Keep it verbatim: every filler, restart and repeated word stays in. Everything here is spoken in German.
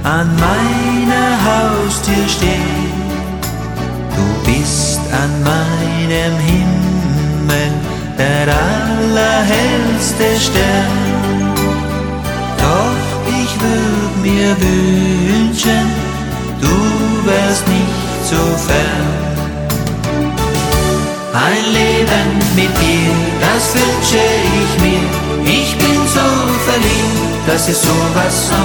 an meiner Haustür steht. Du bist an meinem Himmel der allerhellste Stern. Doch ich würd mir wünschen, du wärst nicht so fern. Ein Leben mit dir, das wünsche ich mir. Ich bin so verliebt, dass es sowas